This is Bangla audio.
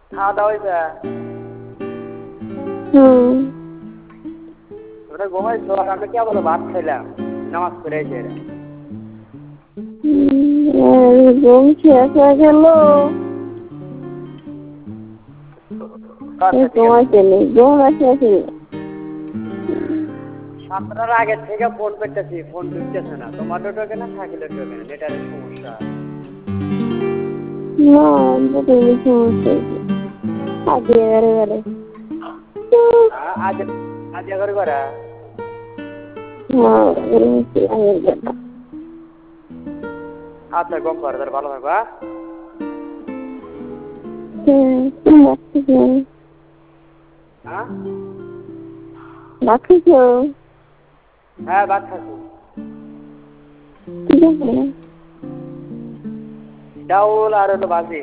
খাওয়া দাওয়া হয়েছে? তোমরা ঘুমাইছো আর আমরা কে বলো ভাত খাইলাম নামাজ পড়ে এসে। ঘুম শেষ হয়ে গেল তোমার ছেলে ঘুম আসে। সাতটার আগে থেকে ফোন করতেছি, ফোন ঢুকতেছে না। তোমাদের ঢোকে না, থাকিলে ঢোকে না, নেটারের সমস্যা। না সমস্যা আগে এবারে আজ করে করা। আচ্ছা গম করে তার ভালো থাকবা। হ্যাঁ ভাত খাচ্ছি। ডাউল আর হলো ভাজি।